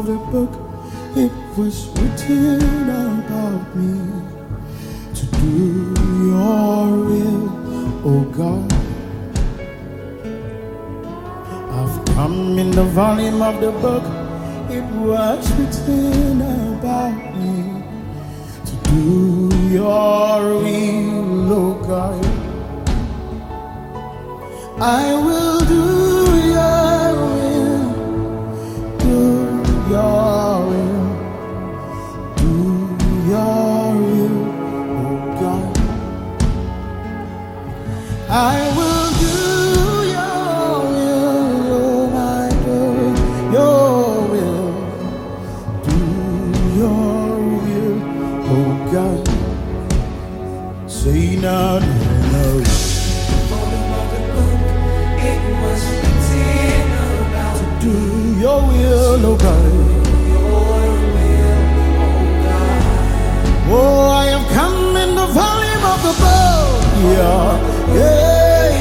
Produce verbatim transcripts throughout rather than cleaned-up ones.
the book, it was written about me to do your will, oh God. I've come in the volume of the book, it was written about me to do your will, oh God. I will do your will, do your will, do your will, oh God. I will do your will, oh my God, your will, do your will, oh God. Say now, no, no. Do your will, oh God. Oh, I have come in the volume of the book, yeah, yeah,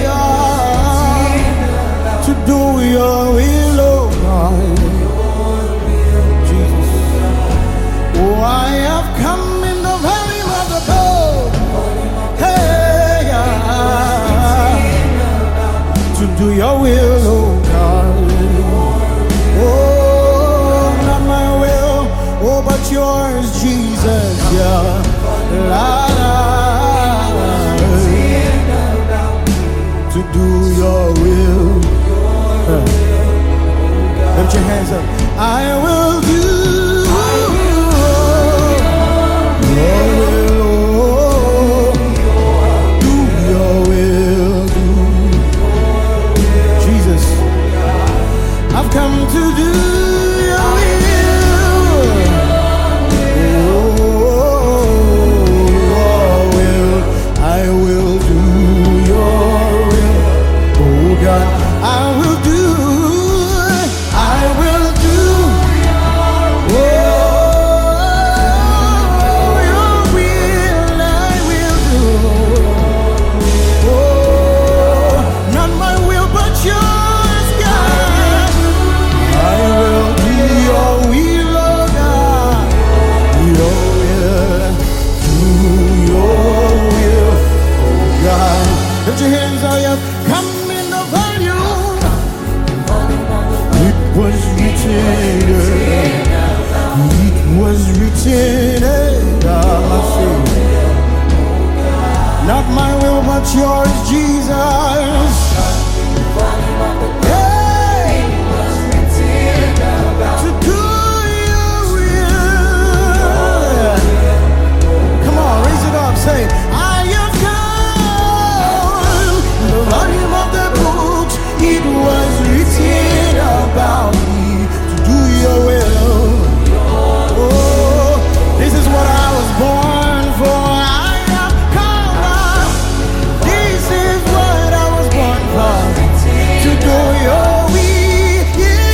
yeah, to do your will, oh God. Jesus. Oh, I have come in the volume of the book, hey, yeah, to do your will, oh God. Oh, but yours, Jesus, yeah. La, la, to do your will. Uh, lift your hands up. I will do your will. Do your will. Jesus, I've come to do your will. Lift your hands, I have come in the volume. It was written, it was written, not my will but yours, Jesus. Hey, to do your will. Come on, raise it up, say, I the volume of the books, it was written about me to do your will. Oh, this is what I was born for. I have come up. This is what I was born for, to do your will,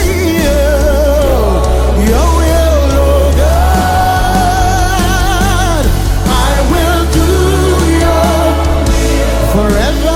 your will, oh God. I will do your forever.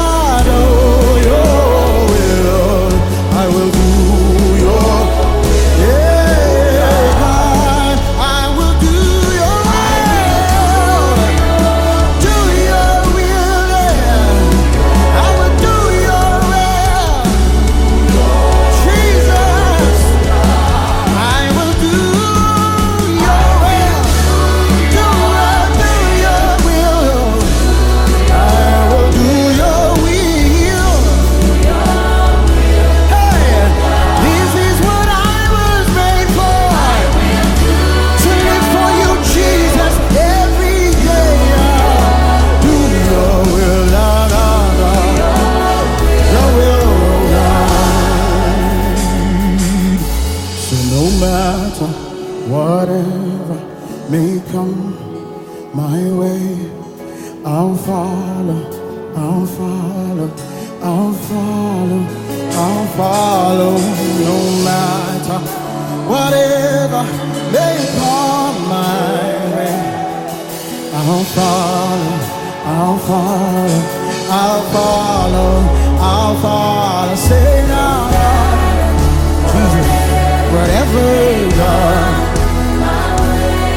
Whatever may come my way, I'll follow, I'll follow, I'll follow, I'll follow. No matter whatever may come my way, I'll follow, I'll follow, I'll follow, I'll follow. Say now, Jesus, wherever you are.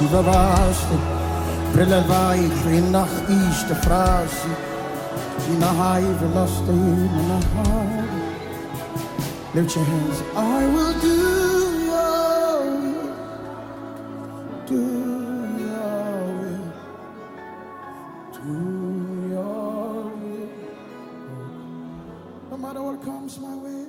Shivavasti, Prelevai, Krinach, East, the Frasi, Inahai, Velasti, Manahai. Lift your hands. I will do your will, do your will, do your will. No matter what comes my way.